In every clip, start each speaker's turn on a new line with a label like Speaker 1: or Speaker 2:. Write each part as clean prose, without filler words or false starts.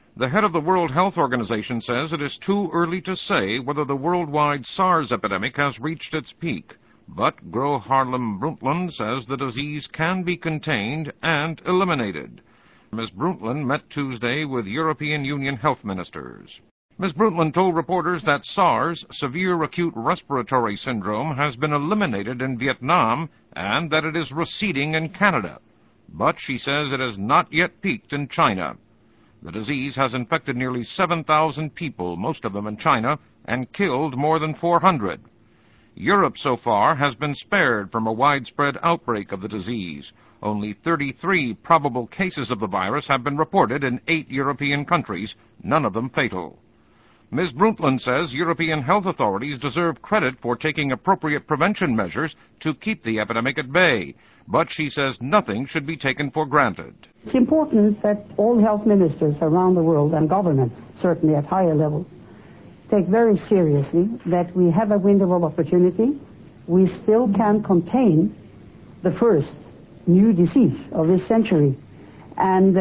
Speaker 1: The head of the World Health Organization says it is too early to say whether the worldwide SARS epidemic has reached its peak. But Gro Harlem Brundtland says the disease can be contained and eliminated. Ms. Brundtland met Tuesday with European Union health ministers. Ms. Brundtland told reporters that SARS, severe acute respiratory syndrome, has been eliminated in Vietnam and that it is receding in Canada. But she says it has not yet peaked in China. The disease has infected nearly 7,000 people, most of them in China, and killed more than 400. Europe so far has been spared from a widespread outbreak of the disease. Only 33 probable cases of the virus have been reported in 8 European countries, none of them fatal. Ms. Brundtland says European health authorities deserve credit for taking appropriate prevention measures to keep the epidemic at bay, but she says nothing should be taken for granted.
Speaker 2: It's important that all health ministers around the world, and governments, certainly at higher levels, take very seriously that we have a window of opportunity. We still can contain the first new disease of this century and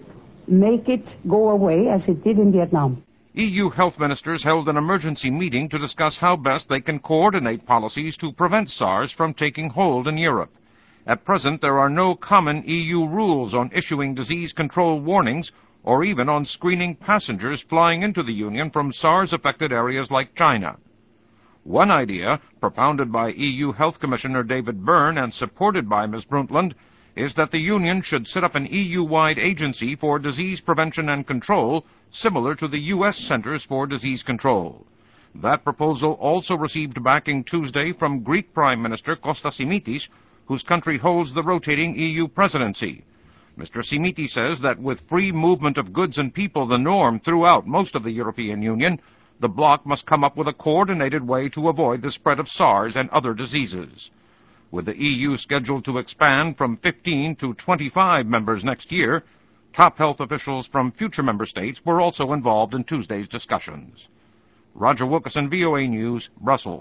Speaker 2: make it go away as it did in Vietnam.
Speaker 1: EU health ministers held an emergency meeting to discuss how best they can coordinate policies to prevent SARS from taking hold in Europe. At present, there are no common EU rules on issuing disease control warnings or even on screening passengers flying into the Union from SARS-affected areas like China. One idea, propounded by EU Health Commissioner David Byrne and supported by Ms. Brundtland, is that the Union should set up an EU-wide agency for disease prevention and control, similar to the U.S. Centers for Disease Control. That proposal also received backing Tuesday from Greek Prime Minister Kostas Simitis, whose country holds the rotating EU presidency. Mr. Simitis says that with free movement of goods and people the norm throughout most of the European Union, the bloc must come up with a coordinated way to avoid the spread of SARS and other diseases. With the EU scheduled to expand from 15 to 25 members next year, top health officials from future member states were also involved in Tuesday's discussions. Roger Wilkerson, VOA News, Brussels.